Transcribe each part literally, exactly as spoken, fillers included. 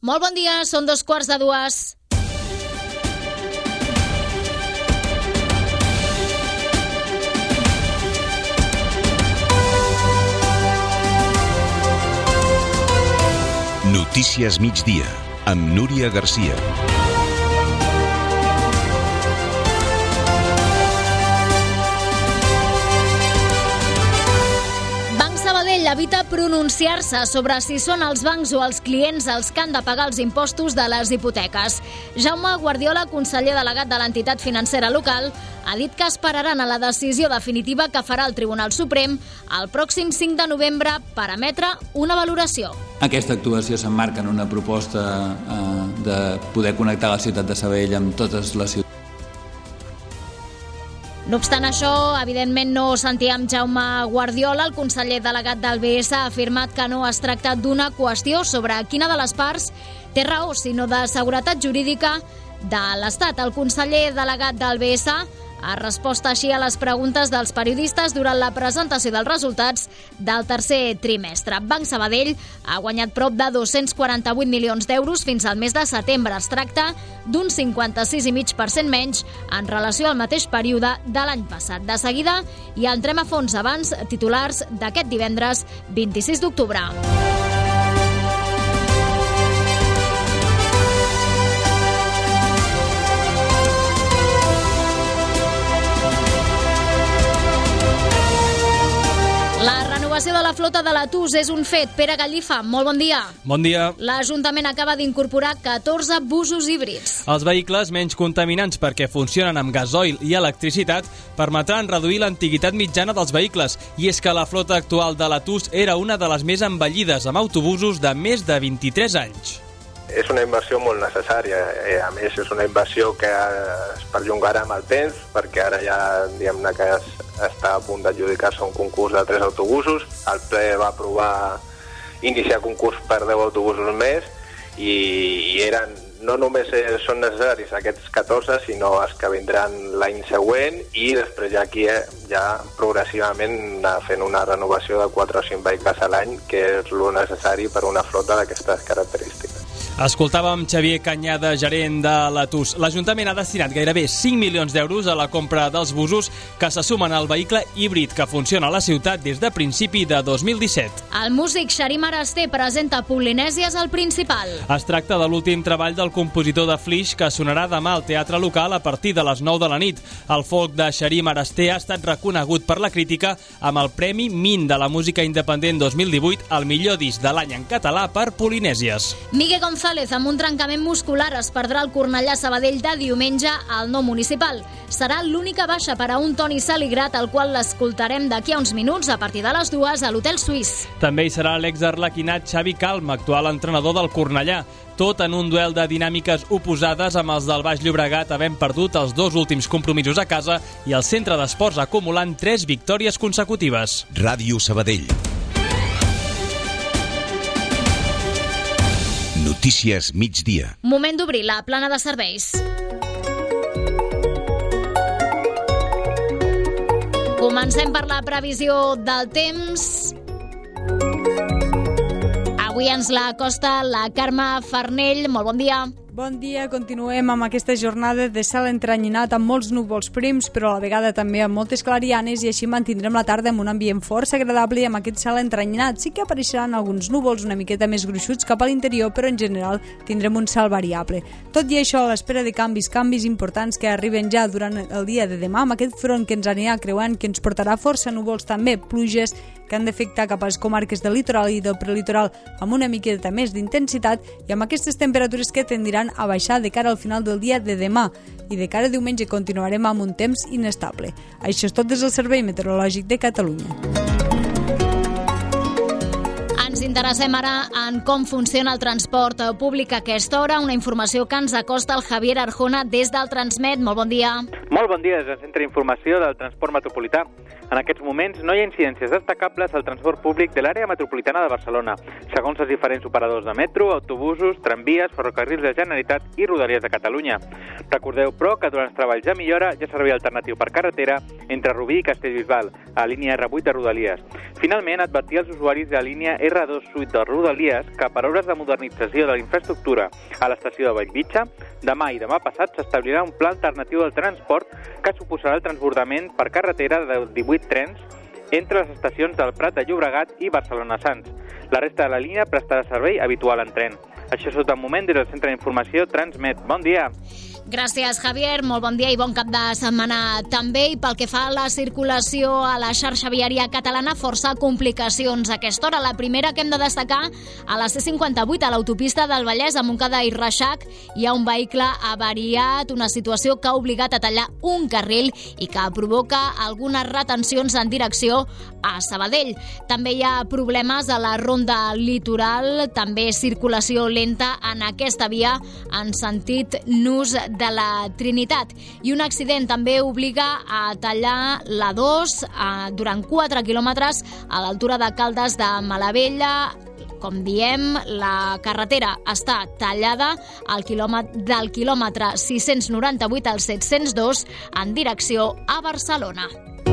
Molt bon dia, són dos quarts de dues. Notícies migdia, amb Núria Garcia. Banc Sabadell evita pronunciar-se sobre si són els bancs o els clients els que han de pagar els impostos de les hipoteques. Jaume Guardiola, conseller delegat de l'entitat financera local, ha dit que esperaran a la decisió definitiva que farà el Tribunal Suprem el pròxim cinc de novembre per emetre una valoració. Aquesta actuació s'emmarca en una proposta eh, de poder connectar la ciutat de Sabadell amb totes les ciutats. No obstant això, evidentment no sentíem Jaume Guardiola. El conseller delegat del B S ha afirmat que no es tracta d'una qüestió sobre quina de les parts té raó, sinó de seguretat jurídica de l'Estat. El conseller delegat del B S ha respost així a les preguntes dels periodistes durant la presentació dels resultats del tercer trimestre. Banc Sabadell ha guanyat prop de dos-cents quaranta-vuit milions d'euros fins al mes de setembre. Es tracta d'un cinquanta-sis coma cinc per cent menys en relació al mateix període de l'any passat. De seguida hi entrem a fons abans titulars d'aquest divendres vint-i-sis d'octubre. La renovació de la flota de l'A T U S és un fet. Pere Gallifa, molt bon dia. Bon dia. L'Ajuntament acaba d'incorporar catorze busos híbrids. Els vehicles menys contaminants perquè funcionen amb gasoil i electricitat permetran reduir l'antiguitat mitjana dels vehicles. I és que la flota actual de l'A T U S era una de les més envellides, amb autobusos de més de vint-i-tres anys. És una inversió molt necessària. A més, és una inversió que es perllongarà amb el temps, perquè ara ja diguem-ne que es, està a punt d'adjudicar-se un concurs de tres autobusos. El ple va aprovar iniciar concurs per deu autobusos més i, i eren, no només són necessaris aquests catorze, sinó els que vindran l'any següent i després ja aquí ja progressivament anar fent una renovació de quatre o cinc vehicles a l'any, que és el necessari per una flota d'aquestes característiques. Escoltàvem Xavier Canyada, gerent de l'A T U S. L'Ajuntament ha destinat gairebé cinc milions d'euros a la compra dels busos que se sumen al vehicle híbrid que funciona a la ciutat des de principi de dos mil disset. El músic Xarim Arasté presenta Polinèsies al Principal. Es tracta de l'últim treball del compositor de Flix que sonarà demà al Teatre Local a partir de les nou de la nit. El folk de Xarim Arasté ha estat reconegut per la crítica amb el Premi Min de la Música Independent dos mil divuit al millor disc de l'any en català per Polinèsies. Miguel González, amb un trencament muscular, es perdrà el Cornellà-Sabadell de diumenge al nou municipal. Serà l'única baixa per a un Toni Saligrat, el qual l'escoltarem d'aquí a uns minuts a partir de les dues a l'Hotel Suís. També hi serà l'exarlequinat Xavi Calm, actual entrenador del Cornellà. Tot en un duel de dinàmiques oposades, amb els del Baix Llobregat havent perdut els dos últims compromisos a casa i el centre d'esports acumulant tres victòries consecutives. Ràdio Sabadell. Notícies migdia. Moment d'obrir la plana de serveis. Comencem per la previsió del temps. Avui ens la acosta la Carme Farnell. Molt bon dia. Bon dia, continuem amb aquesta jornada de cel entrenyinat amb molts núvols prims, però a la vegada també amb moltes clarianes, i així mantindrem la tarda amb un ambient força agradable i amb aquest cel entrenyinat. Sí que apareixeran alguns núvols una miqueta més gruixuts cap a l'interior, però en general tindrem un cel variable. Tot i això, a l'espera de canvis, canvis importants que arriben ja durant el dia de demà, amb aquest front que ens anirà creuant, que ens portarà força núvols, també pluges que han d'afectar cap a les comarques del litoral i del prelitoral amb una miqueta més d'intensitat, i amb aquestes temperatures que tendiran a baixar de cara al final del dia de demà, i de cara a diumenge continuarem amb un temps inestable. Això és tot des del Servei Meteorològic de Catalunya. Ens interessem ara en com funciona el transport públic a aquesta hora, una informació que ens acosta el Javier Arjona des del Transmet. Molt bon dia. Molt bon dia des del Centre d'Informació del Transport Metropolità. En aquests moments no hi ha incidències destacables al transport públic de l'àrea metropolitana de Barcelona, segons els diferents operadors de metro, autobusos, tramvies, ferrocarrils de Generalitat i Rodalies de Catalunya. Recordeu, però, que durant els treballs de millora hi ha servei alternatiu per carretera entre Rubí i Castellbisbal, a la línia erre vuit de Rodalies. Finalment, advertir als usuaris de la línia erre dos Suite de Rodalies que per obres de modernització de la infraestructura a l'estació de Bellvitge, demà i demà passat s'establirà un pla alternatiu del transport que suposarà el transbordament per carretera de divuit trens entre les estacions del Prat de Llobregat i Barcelona-Sants. La resta de la línia prestarà servei habitual en tren. Això és tot el moment des del Centre d'Informació Transmet. Bon dia! Gràcies, Javier. Molt bon dia i bon cap de setmana també. I pel que fa a la circulació a la xarxa viària catalana, força complicacions a aquesta hora. La primera que hem de destacar, a la C cinquanta-vuit, a l'autopista del Vallès, a Montcada i Reixac, hi ha un vehicle avariat, una situació que ha obligat a tallar un carril i que provoca algunes retencions en direcció a Sabadell. També hi ha problemes a la ronda litoral, també circulació lenta en aquesta via en sentit nus de la Trinitat. I un accident també obliga a tallar la dos eh, durant quatre quilòmetres a l'altura de Caldes de Malavella. Com diem, la carretera està tallada al quilòmetre, del quilòmetre sis-cents noranta-vuit al set-cents dos en direcció a Barcelona.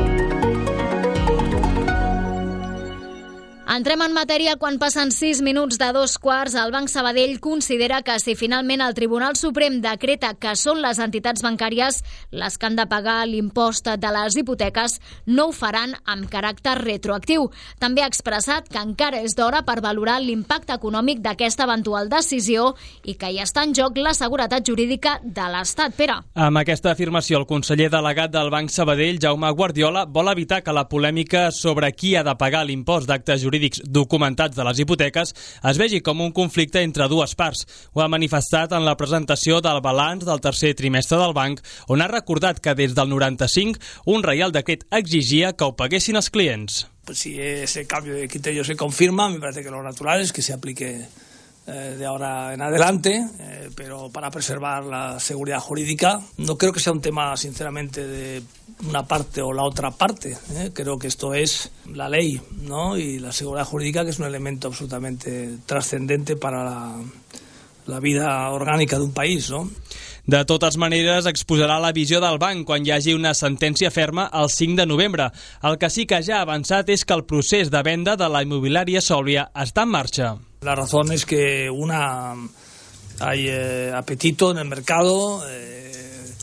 Entrem en matèria quan passen sis minuts de dos quarts. El Banc Sabadell considera que si finalment el Tribunal Suprem decreta que són les entitats bancàries les que han de pagar l'impost de les hipoteques, no ho faran amb caràcter retroactiu. També ha expressat que encara és d'hora per valorar l'impacte econòmic d'aquesta eventual decisió i que hi està en joc la seguretat jurídica de l'Estat. Pere. Amb aquesta afirmació, el conseller delegat del Banc Sabadell, Jaume Guardiola, vol evitar que la polèmica sobre qui ha de pagar l'impost d'actes jurídics documentats de les hipoteques es vegi com un conflicte entre dues parts. Ho ha manifestat en la presentació del balanç del tercer trimestre del banc, on ha recordat que des del noranta-cinc un Reial Decret exigia que ho paguessin els clients. Si ese cambio de criterio se confirma, me parece que lo natural es que se aplique eh, de ahora en adelante, eh, pero para preservar la seguridad jurídica. No creo que sea un tema, sinceramente, de una parte o la otra parte. ¿eh? Creo que esto es la ley, ¿no? Y la seguridad jurídica, que es un elemento absolutamente trascendente para la, la vida orgànica d'un país, no? De totes maneres, exposarà la visió del banc quan hi hagi una sentència ferma el cinc de novembre. El que sí que ja ha avançat és que el procés de venda de la immobiliària Solvia està en marxa. La razón es que una hay eh, apetito en el mercado. Eh,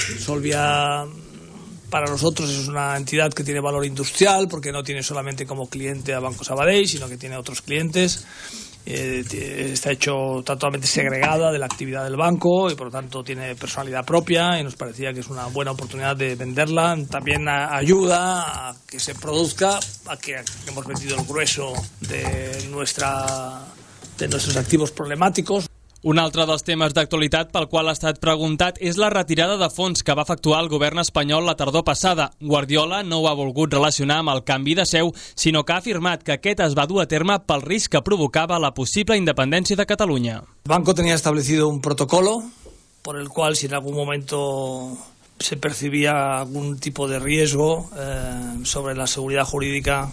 Solvia para nosotros es una entidad que tiene valor industrial porque no tiene solamente como cliente a Banco Sabadell, sino que tiene otros clientes. Eh, está hecho totalmente segregada de la actividad del banco y por lo tanto tiene personalidad propia y nos parecía que es una buena oportunidad de venderla. También a, ayuda a que se produzca, a que, a que hemos vendido el grueso de, nuestra, de nuestros activos problemáticos. Un altre dels temes d'actualitat pel qual ha estat preguntat és la retirada de fons que va efectuar el govern espanyol la tardor passada. Guardiola no ho ha volgut relacionar amb el canvi de seu, sinó que ha afirmat que aquest es va dur a terme pel risc que provocava la possible independència de Catalunya. El banco tenía establecido un protocolo por el cual si en algún momento se percibía algún tipo de riesgo eh, sobre la seguridad jurídica,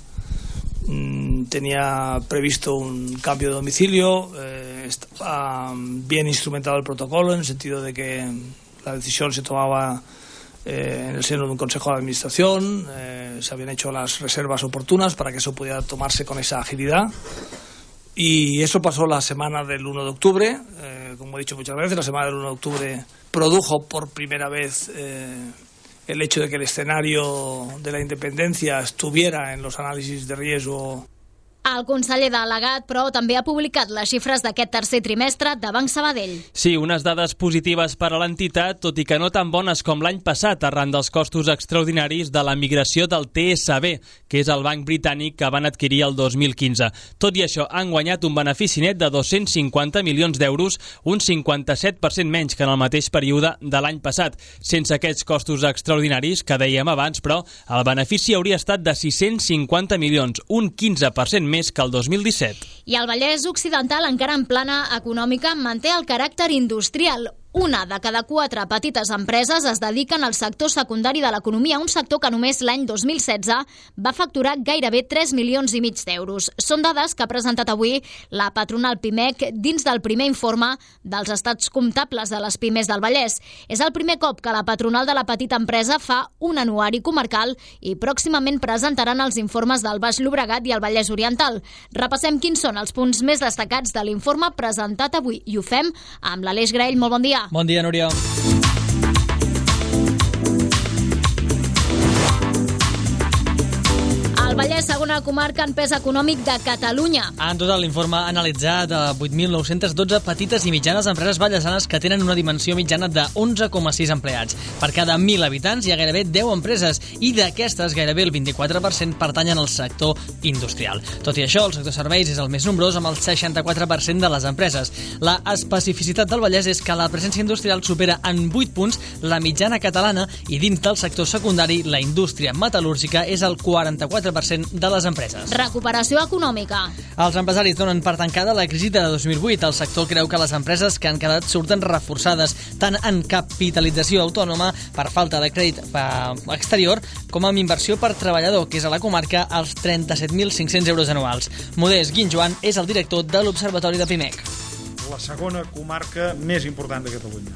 tenía previsto un cambio de domicilio, eh, estaba bien instrumentado el protocolo en el sentido de que la decisión se tomaba eh, en el seno de un consejo de administración, eh, se habían hecho las reservas oportunas para que eso pudiera tomarse con esa agilidad y eso pasó la semana del uno de octubre, eh, como he dicho muchas veces, la semana del uno de octubre produjo por primera vez eh, el hecho de que el escenario de la independencia estuviera en los análisis de riesgo. El conseller delegat, però, també ha publicat les xifres d'aquest tercer trimestre de Banc Sabadell. Sí, unes dades positives per a l'entitat, tot i que no tan bones com l'any passat, arran dels costos extraordinaris de la migració del T S B, que és el banc britànic que van adquirir el dos mil quinze. Tot i això, han guanyat un benefici net de dos-cents cinquanta milions d'euros, un cinquanta-set per cent menys que en el mateix període de l'any passat. Sense aquests costos extraordinaris, que dèiem abans, però, el benefici hauria estat de sis-cents cinquanta milions, un quinze per cent més que el dos mil disset. I el Vallès Occidental, encara en plana econòmica, manté el caràcter industrial. Una de cada quatre petites empreses es dediquen al sector secundari de l'economia, un sector que només l'any dos mil setze va facturar gairebé tres milions i mig d'euros. Són dades que ha presentat avui la patronal Pimec dins del primer informe dels estats comptables de les pimes del Vallès. És el primer cop que la patronal de la petita empresa fa un anuari comarcal i pròximament presentaran els informes del Baix Llobregat i el Vallès Oriental. Repassem quins són els punts més destacats de l'informe presentat avui i ho fem amb l'Aleix Graell. Molt bon dia. Bon dia, Núria. El Vallès, segona comarca en pes econòmic de Catalunya. En total, l'informe ha analitzat vuit mil nou-cents dotze petites i mitjanes empreses vallesanes que tenen una dimensió mitjana de onze coma sis empleats. Per cada mil habitants hi ha gairebé deu empreses i d'aquestes gairebé el vint-i-quatre per cent pertanyen al sector industrial. Tot i això, el sector serveis és el més nombrós amb el seixanta-quatre per cent de les empreses. La especificitat del Vallès és que la presència industrial supera en vuit punts la mitjana catalana i dins del sector secundari la indústria metal·lúrgica és el quaranta-quatre per cent de les empreses. Recuperació econòmica. Els empresaris donen per tancada la crisi de dos mil vuit. El sector creu que les empreses que han quedat surten reforçades tant en capitalització autònoma per falta de crèdit exterior com amb inversió per treballador, que és a la comarca els trenta-set mil cinc-cents euros anuals. Modest Guinjoan és el director de l'Observatori de Pimec. La segona comarca més important de Catalunya,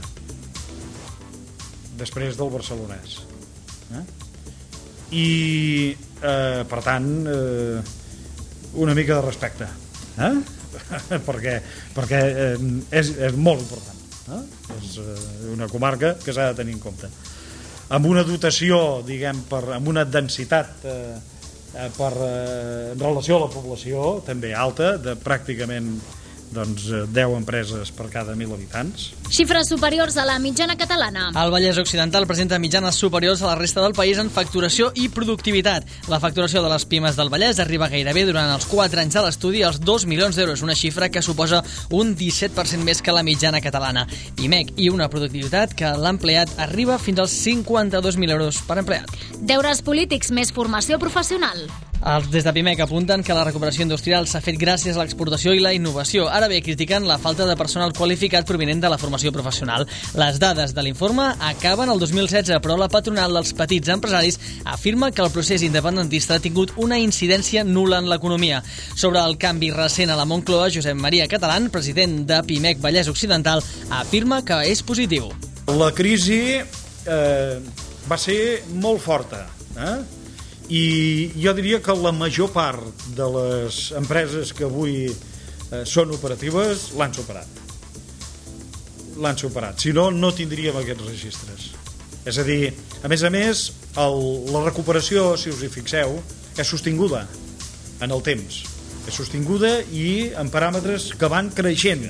després del barcelonès. Eh? I, eh, per tant, eh, una mica de respecte, eh? perquè, perquè eh, és, és molt important. Eh? És eh, una comarca que s'ha de tenir en compte. Amb una dotació, diguem, per, amb una densitat eh, per, eh, en relació a la població també alta, de pràcticament doncs, deu empreses per cada mil habitants. Xifres superiors a la mitjana catalana. El Vallès Occidental presenta mitjanes superiors a la resta del país en facturació i productivitat. La facturació de les pimes del Vallès arriba gairebé durant els quatre anys de l'estudi als dos milions d'euros, una xifra que suposa un disset per cent més que la mitjana catalana. Pimec i una productivitat que l'empleat arriba fins als cinquanta-dos mil euros per empleat. Deures polítics més formació professional. Els des de Pimec apunten que la recuperació industrial s'ha fet gràcies a l'exportació i la innovació. Ara bé, critiquen la falta de personal qualificat provinent de la formació professional. Les dades de l'informe acaben el dos mil setze, però la patronal dels petits empresaris afirma que el procés independentista ha tingut una incidència nul·la en l'economia. Sobre el canvi recent a la Moncloa, Josep Maria Catalán, president de Pimec Vallès Occidental, afirma que és positiu. La crisi eh, va ser molt forta, eh? I jo diria que la major part de les empreses que avui eh, són operatives l'han superat. L'han superat. Si no, no tindríem aquests registres. És a dir, a més a més, el, la recuperació, si us hi fixeu, és sostinguda en el temps. És sostinguda i en paràmetres que van creixent.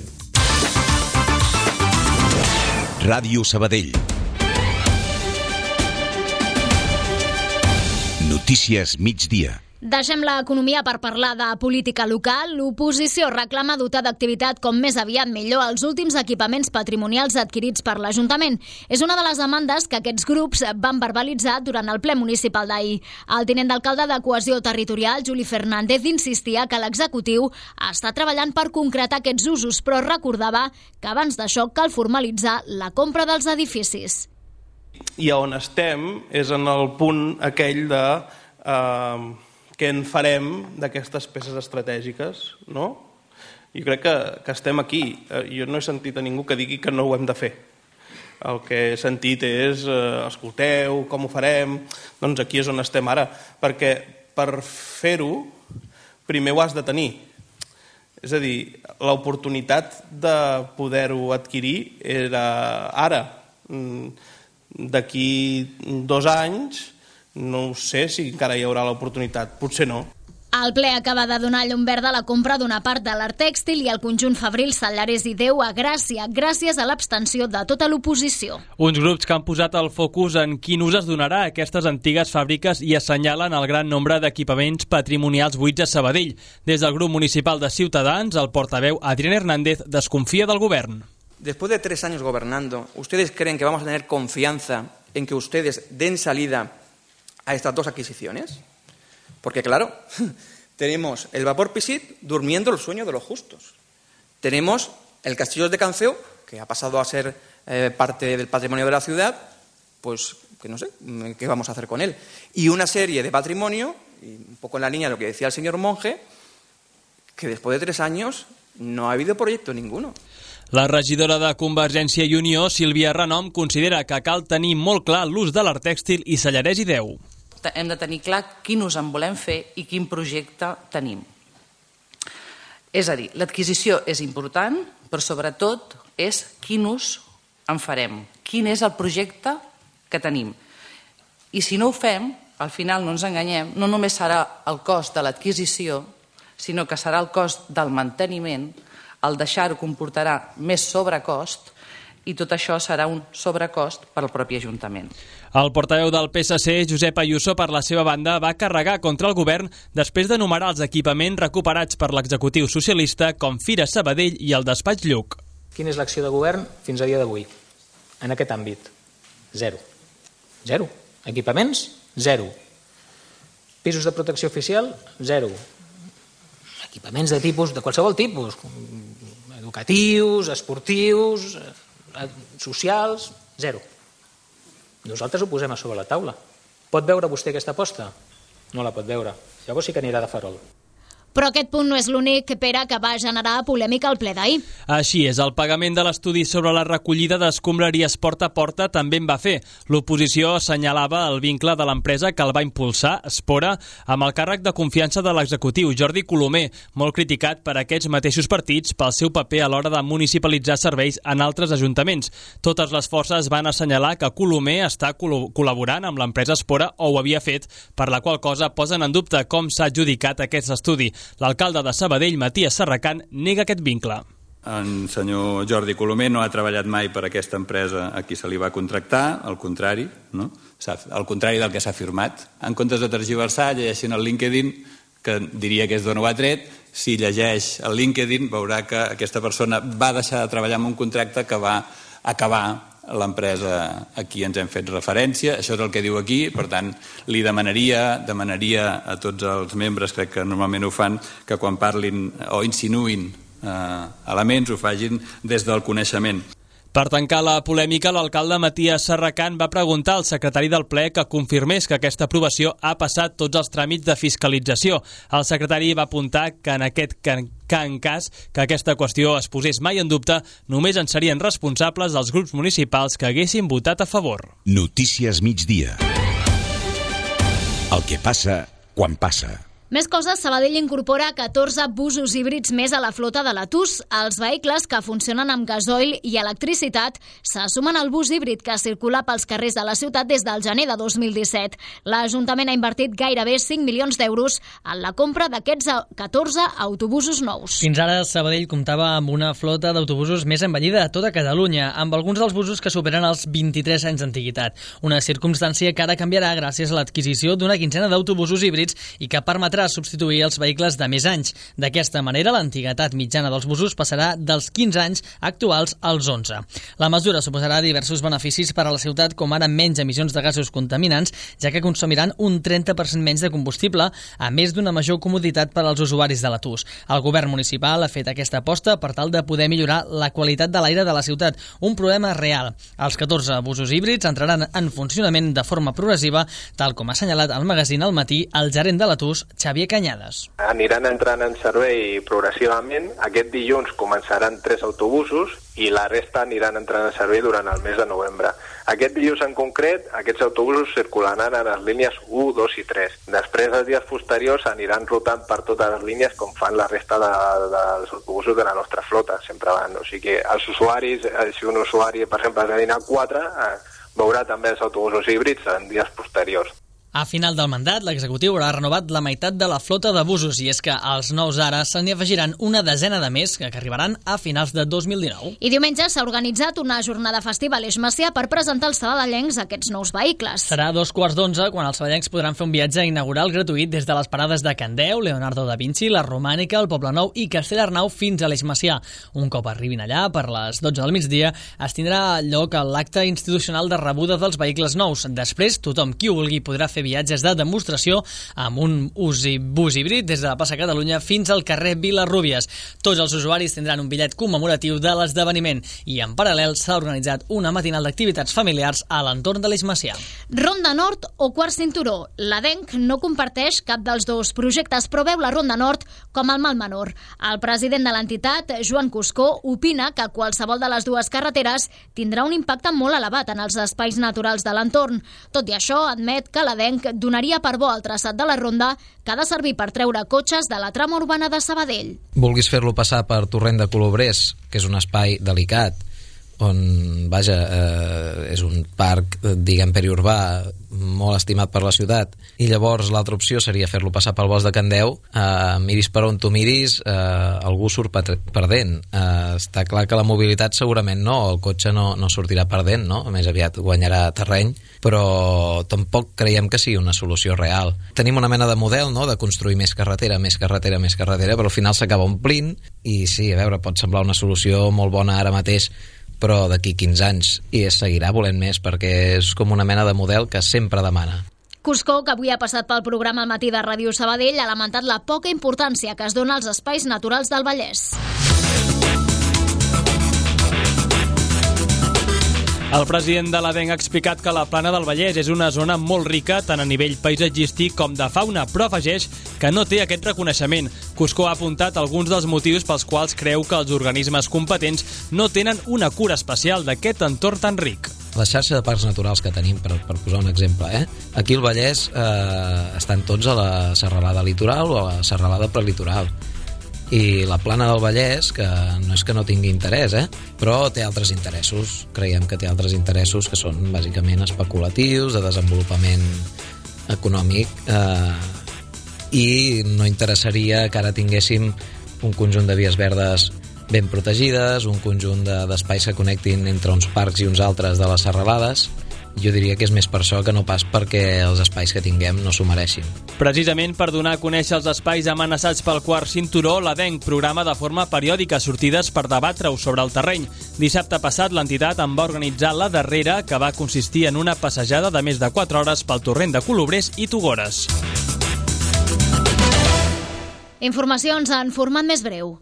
Ràdio Sabadell. Notícies migdia. Deixem l'economia per parlar de política local. L'oposició reclama dotar d'activitat com més aviat millor els últims equipaments patrimonials adquirits per l'Ajuntament. És una de les demandes que aquests grups van verbalitzar durant el ple municipal d'ahir. El tinent d'alcalde de Cohesió Territorial, Juli Fernández, insistia que l'executiu està treballant per concretar aquests usos, però recordava que abans d'això cal formalitzar la compra dels edificis. I on estem és en el punt aquell de eh, què en farem d'aquestes peces estratègiques, no? Jo crec que, que estem aquí. Jo no he sentit a ningú que digui que no ho hem de fer. El que he sentit és eh, escolteu, com ho farem? Doncs aquí és on estem ara. Perquè per fer-ho primer ho has de tenir. És a dir, l'oportunitat de poder-ho adquirir era ara. D'aquí dos anys no sé si encara hi haurà l'oportunitat, potser no. El ple acaba de donar llum verda a la compra d'una part de l'Art Tèxtil i el conjunt Fabril, Sallarès i Déu a Gràcia, gràcies a l'abstenció de tota l'oposició. Uns grups que han posat el focus en quin ús es donarà a aquestes antigues fàbriques i assenyalen el gran nombre d'equipaments patrimonials buits a Sabadell. Des del grup municipal de Ciutadans, el portaveu Adrián Hernández desconfia del govern. Después de tres años gobernando, ¿ustedes creen que vamos a tener confianza en que ustedes den salida a estas dos adquisiciones? Porque, claro, tenemos el Vapor Pisit durmiendo el sueño de los justos. Tenemos el Castillos de Canceo que ha pasado a ser eh, parte del patrimonio de la ciudad, pues que no sé, ¿qué vamos a hacer con él? Y una serie de patrimonio, y un poco en la línea de lo que decía el señor Monge, que después de tres años no ha habido proyecto ninguno. La regidora de Convergència i Unió, Sílvia Renom, considera que cal tenir molt clar l'ús de l'art tèxtil i Sallarès i Déu. Hem de tenir clar quin ús en volem fer i quin projecte tenim. És a dir, l'adquisició és important, però sobretot és quin ús en farem, quin és el projecte que tenim. I si no ho fem, al final no ens enganyem, no només serà el cost de l'adquisició, sinó que serà el cost del manteniment, el deixar-ho comportarà més sobrecost i tot això serà un sobrecost per al propi Ajuntament. El portaveu del P S C, Josep Ayuso, per la seva banda, va carregar contra el govern després d'enumerar els equipaments recuperats per l'executiu socialista com Fira Sabadell i el Despatx Lluc. Quina és l'acció de govern fins a dia d'avui en aquest àmbit? Zero. Zero. Equipaments? Zero. Pisos de protecció oficial? Zero. Equipaments de tipus, de qualsevol tipus, educatius, esportius, socials, zero. Nosaltres ho posem a sobre la taula. Pot veure vostè aquesta aposta? No la pot veure. Llavors sí que anirà de farol. Però aquest punt no és l'únic, Pere, que va generar polèmica al ple d'ahir. Així és, el pagament de l'estudi sobre la recollida d'escombraries porta a porta també en va fer. L'oposició assenyalava el vincle de l'empresa que el va impulsar, Espora, amb el càrrec de confiança de l'executiu, Jordi Colomer, molt criticat per aquests mateixos partits pel seu paper a l'hora de municipalitzar serveis en altres ajuntaments. Totes les forces van assenyalar que Colomer està col- col·laborant amb l'empresa Espora o ho havia fet, per la qual cosa posen en dubte com s'ha adjudicat aquest estudi. L'alcalde de Sabadell, Matías Serracant, nega aquest vincle. El senyor Jordi Colomer no ha treballat mai per aquesta empresa a qui se li va contractar, al contrari, no? Al contrari del que s'ha firmat. En comptes de tergiversar, llegeixin el LinkedIn, que diria que és d'on ho ha tret. Si llegeix el LinkedIn, veurà que aquesta persona va deixar de treballar en un contracte que va acabar l'empresa a qui ens hem fet referència. Això és el que diu aquí, per tant, li demanaria, demanaria a tots els membres, crec que normalment ho fan, que quan parlin o insinuïn eh, elements ho facin des del coneixement. Per tancar la polèmica, l'alcalde Matías Serracant va preguntar al secretari del ple que confirmés que aquesta aprovació ha passat tots els tràmits de fiscalització. El secretari va apuntar que en aquest que, que en cas que aquesta qüestió es posés mai en dubte, només en serien responsables els grups municipals que haguessin votat a favor. Notícies migdia. El que passa quan passa. Més coses, Sabadell incorpora catorze busos híbrids més a la flota de la T U S. Els vehicles que funcionen amb gasoil i electricitat se sumen al bus híbrid que circula pels carrers de la ciutat des del gener de dos mil disset. L'Ajuntament ha invertit gairebé cinc milions d'euros en la compra d'aquests catorze autobusos nous. Fins ara, Sabadell comptava amb una flota d'autobusos més envellida a tota Catalunya, amb alguns dels busos que superen els vint-i-tres anys d'antiguitat. Una circumstància que ara canviarà gràcies a l'adquisició d'una quinzena d'autobusos híbrids i que permetrà substituir els vehicles de més anys. D'aquesta manera, l'antiguitat mitjana dels busos passarà dels quinze anys actuals als onze. La mesura suposarà diversos beneficis per a la ciutat, com ara menys emissions de gasos contaminants, ja que consumiran un trenta per cent menys de combustible, a més d'una major comoditat per als usuaris de la T U S. El govern municipal ha fet aquesta aposta per tal de poder millorar la qualitat de l'aire de la ciutat, un problema real. Els catorze busos híbrids entraran en funcionament de forma progressiva, tal com ha assenyalat al magazín Al Matí el gerent de la T U S, Xavier Canyades. Aniran entrant en servei progressivament. Aquest dilluns començaran tres autobusos i la resta aniran entrant en servei durant el mes de novembre. Aquest dilluns en concret, aquests autobusos circularan en les línies u, dos i tres. Després, els dies posteriors, aniran rotant per totes les línies com fan la resta de, dels autobusos de la nostra flota. Sempre van. O sigui que els usuaris, si un usuari, per exemple, ha de dinar quatre, eh, veurà també els autobusos híbrids en dies posteriors. A final del mandat, l'executiu haurà renovat la meitat de la flota de busos i és que als nous ara se n'hi afegiran una desena de més que arribaran a finals de dos mil dinou. I diumenge s'ha organitzat una jornada festiva a l'Eix Macià per presentar als sabadellencs aquests nous vehicles. Serà a dos quarts d'onze quan els sabadellencs podran fer un viatge inaugural gratuït des de les parades de Candeu, Leonardo da Vinci, la Romànica, el Poblenou i Castellarnau fins a l'Eix Macià. Un cop arribin allà, per les dotze del migdia, es tindrà lloc l'acte institucional de rebuda dels vehicles nous. Després, tothom qui ho vulgui podrà fer viatges de demostració amb un bus híbrid des de la plaça Catalunya fins al carrer Vilarrúbies. Tots els usuaris tindran un bitllet commemoratiu de l'esdeveniment i en paral·lel s'ha organitzat una matinal d'activitats familiars a l'entorn de l'Eix Macià. Ronda Nord o quart cinturó? L'Adenc no comparteix cap dels dos projectes, però veu la Ronda Nord com el mal menor. El president de l'entitat, Joan Cuscó, opina que qualsevol de les dues carreteres tindrà un impacte molt elevat en els espais naturals de l'entorn. Tot i això, admet que l'Adenc donaria per bo el traçat de la ronda que ha de servir per treure cotxes de la trama urbana de Sabadell. Vulguis fer-lo passar per Torrent de Colobrers, que és un espai delicat, on, vaja, eh, és un parc, diguem, periurbà, molt estimat per la ciutat, i llavors l'altra opció seria fer-lo passar pel bosc de Candeu. Eh, miris per on tu miris, eh, algú surt perdent. Eh, està clar que la mobilitat segurament no, el cotxe no, no sortirà perdent, no? Més aviat guanyarà terreny, però tampoc creiem que sigui una solució real. Tenim una mena de model, no?, de construir més carretera, més carretera, més carretera, però al final s'acaba omplint, i sí, a veure, pot semblar una solució molt bona ara mateix, però d'aquí quinze anys, i es seguirà volent més, perquè és com una mena de model que sempre demana. Cuscó, que avui ha passat pel programa al matí de Ràdio Sabadell, ha lamentat la poca importància que es dona als espais naturals del Vallès. El president de l'Adenc ha explicat que la Plana del Vallès és una zona molt rica tant a nivell paisatgístic com de fauna, però afegeix que no té aquest reconeixement. Cuscó ha apuntat alguns dels motius pels quals creu que els organismes competents no tenen una cura especial d'aquest entorn tan ric. La xarxa de parcs naturals que tenim, per, per posar un exemple, eh? Aquí al Vallès eh, estan tots a la serralada litoral o a la serralada prelitoral. I la Plana del Vallès, que no és que no tingui interès, eh? però té altres interessos. Creiem que té altres interessos que són bàsicament especulatius, de desenvolupament econòmic, eh, i no interessaria que ara tinguéssim un conjunt de vies verdes ben protegides, un conjunt d'espais que connectin entre uns parcs i uns altres de les serralades. Jo diria que és més per això que no pas perquè els espais que tinguem no s'ho mereixin. Precisament per donar a conèixer els espais amenaçats pel quart cinturó, l'Adenc programa de forma periòdica sortides per debatre-ho sobre el terreny. Dissabte passat, l'entitat en va organitzar la darrera, que va consistir en una passejada de més de quatre hores pel Torrent de Colobrers i Togores. Informacions en format més breu.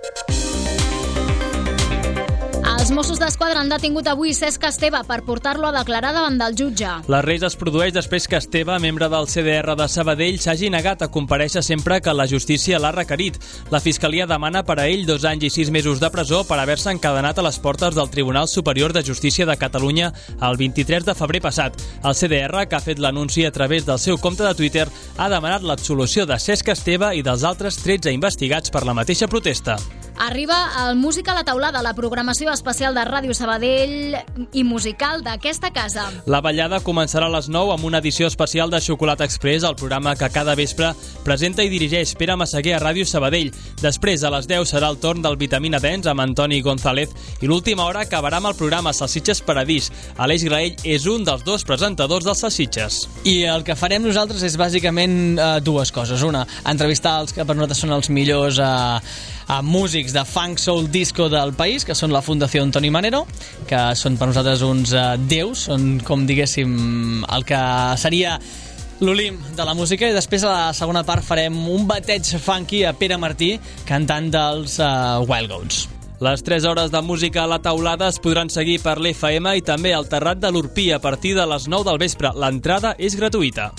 Els Mossos d'Esquadra han detingut avui Cesc Esteve per portar-lo a declarar davant del jutge. L'arrest es produeix després que Esteve, membre del C D R de Sabadell, s'hagi negat a comparèixer sempre que la justícia l'ha requerit. La Fiscalia demana per a ell dos anys i sis mesos de presó per haver-se encadenat a les portes del Tribunal Superior de Justícia de Catalunya el vint-i-tres de febrer passat. El C D R, que ha fet l'anunci a través del seu compte de Twitter, ha demanat l'absolució de Cesc Esteve i dels altres tretze investigats per la mateixa protesta. Arriba el Música a la Taulada, la programació especial de Ràdio Sabadell i musical d'aquesta casa. La ballada començarà a les nou amb una edició especial de Xocolata Express, el programa que cada vespre presenta i dirigeix Pere Massaguer a Ràdio Sabadell. Després, a les deu, serà el torn del Vitamina Dance amb Antoni González i l'última hora acabarà amb el programa Salsitxes Paradís. Aleix Graell és un dels dos presentadors dels Salsitxes. I el que farem nosaltres és bàsicament eh, dues coses. Una, entrevistar els que per nosaltres són els millors eh, a músics de funk, soul, disco del país, que són la Fundació Antoni Manero, que són per nosaltres uns uh, déus, són, com diguéssim, el que seria l'Olimp de la música, i després a la segona part farem un bateig funky a Pere Martí, cantant dels uh, Wild Goats. Les tres hores de música a la taulada es podran seguir per l'F M i també al Terrat de l'Orpí a partir de les nou del vespre. L'entrada és gratuïta.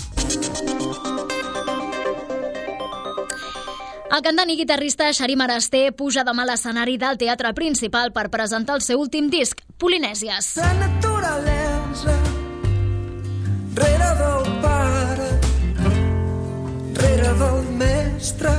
El cantant i guitarrista Xarim Arasté puja demà a l'escenari del Teatre Principal per presentar el seu últim disc, Polinèsies. La naturalesa, rere del pare, rere del mestre,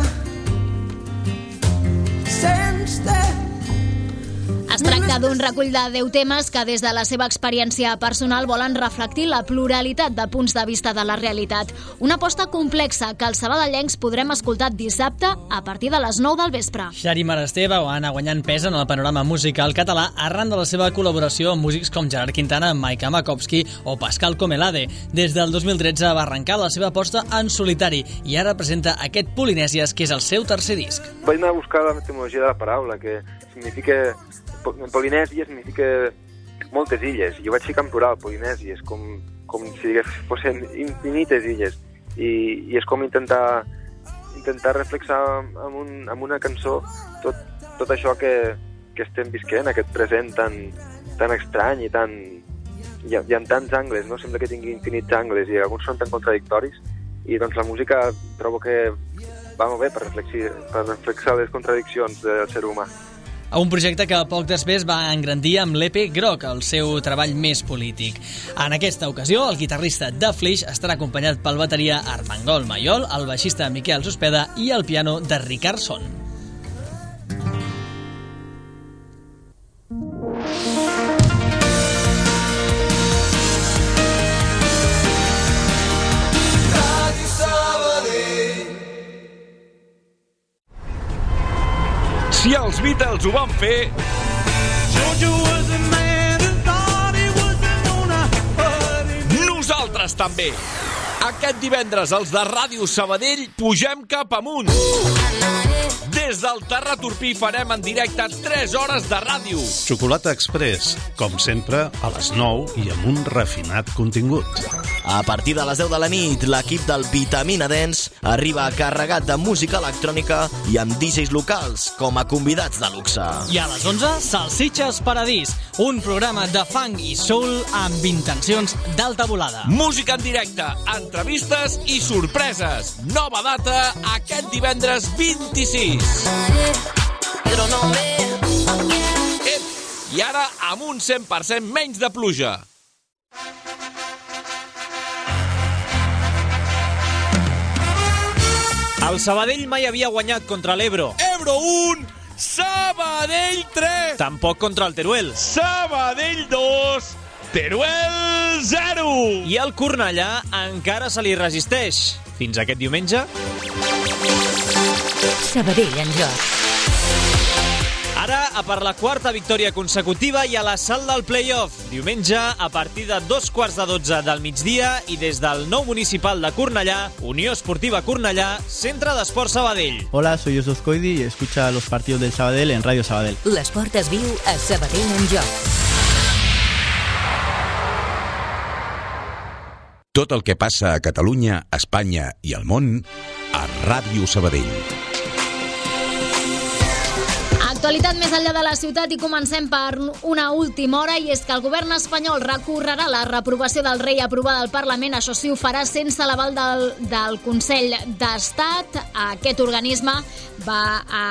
sense Es tracta d'un recull de deu temes que des de la seva experiència personal volen reflectir la pluralitat de punts de vista de la realitat. Una aposta complexa que els sabadellencs podrem escoltar dissabte a partir de les nou del vespre. Xarim Arasté va anar guanyant pes en el panorama musical català arran de la seva col·laboració amb músics com Gerard Quintana, Maika Makowski o Pascal Comelade. Des del dos mil tretze va arrencar la seva aposta en solitari i ara presenta aquest Polinèsies, que és el seu tercer disc. Vaig anar a buscar l'etimologia de la paraula, que significa... Polinèsia significa moltes illes, i jo vaig ficar en plural, Polinèsies, com, com si fossin infinites illes. I, i és com intentar, intentar reflexar amb, un, amb una cançó tot, tot això que, que estem visquent, aquest present tan, tan estrany i tan... Hi ha, hi ha tants angles, no? Sembla que tingui infinits angles i alguns són tan contradictoris i doncs la música trobo que va molt bé per reflexir, per reflexar les contradiccions del ser humà. Un projecte que poc després va engrandir amb l'E P Groc, el seu treball més polític. En aquesta ocasió, el guitarrista de Flix estarà acompanyat pel bateria Armengol Mayol, el baixista Miquel Sospeda i el piano de Ricard Son. Si els Beatles ho van fer... Nosaltres també. Aquest divendres els de Ràdio Sabadell pugem cap amunt. Des del Terra Turpí farem en directe tres hores de ràdio. Xocolata Express, com sempre, a les nou i amb un refinat contingut. A partir de les deu de la nit, l'equip del Vitamina Dance arriba carregat de música electrònica i amb D Js locals com a convidats de luxe. I a les onze, Salsitxes Paradís, un programa de funk i soul amb intencions d'alta volada. Música en directe, entrevistes i sorpreses. Nova data aquest divendres vint-i-sis. Ep, i ara amb un cent per cent menys de pluja. El Sabadell mai havia guanyat contra l'Ebro. Ebro un, Sabadell tres. Tampoc contra el Teruel. Sabadell dos, Teruel zero. I el Cornellà encara se li resisteix. Fins aquest diumenge... Sabadell en joc. Ara, a per la quarta victòria consecutiva i a la sal del play-off. Diumenge, a partir de dos quarts de dotze del migdia i des del nou municipal de Cornellà, Unió Esportiva Cornellà, Centre d'Esport Sabadell. Hola, soy Jesús Coidi y escucha los partidos del Sabadell en Radio Sabadell. L'esport es viu a Sabadell en joc. Tot el que passa a Catalunya, Espanya i al món a Ràdio Sabadell. Actualitat més enllà de la ciutat i comencem per una última hora i és que el govern espanyol recorrerà la reprovació del rei aprovada al Parlament. Això sí, ho farà sense l'aval del, del Consell d'Estat. Aquest organisme va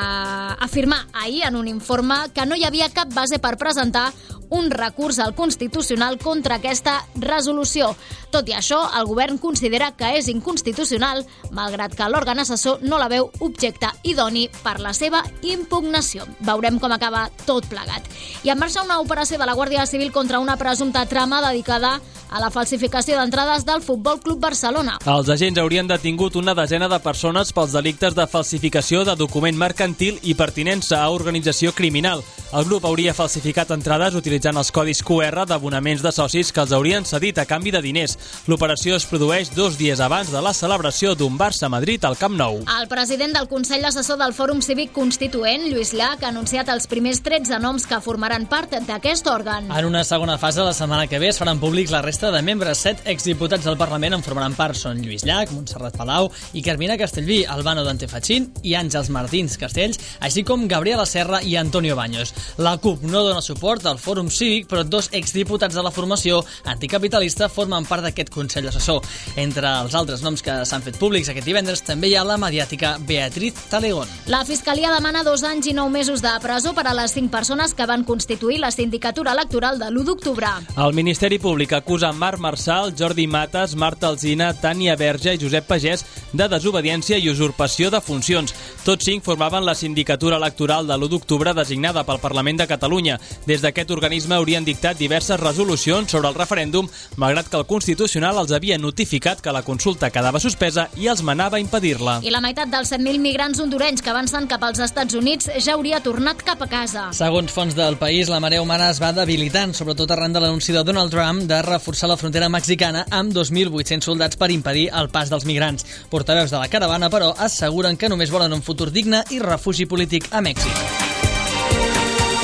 a, afirmar ahir en un informe que no hi havia cap base per presentar un recurs al Constitucional contra aquesta resolució. Tot i això, el govern considera que és inconstitucional, malgrat que l'òrgan assessor no la veu objecte idoni per la seva impugnació. Veurem com acaba tot plegat. I en marxa una operació de la Guàrdia Civil contra una presumpta trama dedicada a la falsificació d'entrades del Futbol Club Barcelona. Els agents haurien detingut una desena de persones pels delictes de falsificació de document mercantil i pertinença a organització criminal. El grup hauria falsificat entrades utilitzant els codis Q R d'abonaments de socis que els haurien cedit a canvi de diners. L'operació es produeix dos dies abans de la celebració d'un Barça-Madrid al Camp Nou. El president del Consell Assessor del Fòrum Cívic Constituent, Lluís Llach, ha anunciat els primers tretze noms que formaran part d'aquest òrgan. En una segona fase, la setmana que ve, es faran públics la resta de membres. Set exdiputats del Parlament en formaran part. Són Lluís Llach, Montserrat Palau i Carmina Castellví, Albano Dantefachín i Àngels Martins Castells, així com Gabriela Serra i Antonio Baños. La CUP no dona suport al Fòrum Cívic, però dos exdiputats de la formació anticapitalista formen part d'aquest Consell Assessor. Entre els altres noms que s'han fet públics aquest divendres també hi ha la mediàtica Beatriz Talegón. La Fiscalia demana dos anys i nou mesos de presó per a les cinc persones que van constituir la sindicatura electoral de l'u d'octubre. El Ministeri Públic acusa Marc Marçal, Jordi Matas, Marta Alsina, Tània Verge i Josep Pagès de desobediència i usurpació de funcions. Tots cinc formaven la sindicatura electoral de l'u d'octubre designada pel Parlament de Catalunya. Des d'aquest organisme haurien dictat diverses resolucions sobre el referèndum, malgrat que el Constitucional els havia notificat que la consulta quedava suspesa i els manava impedir-la. I la meitat dels set mil migrants hondurenys que avancen cap als Estats Units ja hauria tornat cap a casa. Segons fonts del país, la marea humana es va debilitant, sobretot arran de l'anunci de Donald Trump de reforçar la frontera mexicana amb dos mil vuit-cents soldats per impedir el pas dels migrants. Portaveus de la caravana, però, asseguren que només volen un futur digne i refugi polític a Mèxic.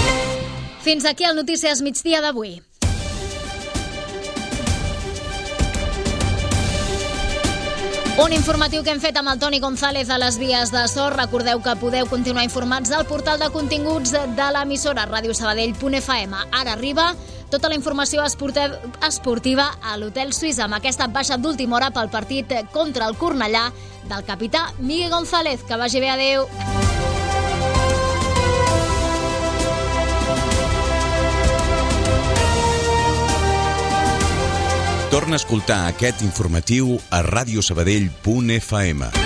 Fins aquí el Notícies Migdia d'avui. Un informatiu que hem fet amb el Toni González a les vies de so. Recordeu que podeu continuar informats al portal de continguts de l'emissora radiosabadell punt f m. Ara arriba tota la informació esportiva a l'Hotel Suïssa amb aquesta baixa d'última hora pel partit contra el Cornellà del capità Miguel González. Que vagi bé, adeu. Torna a escoltar aquest informatiu a radiosabadell punt f m.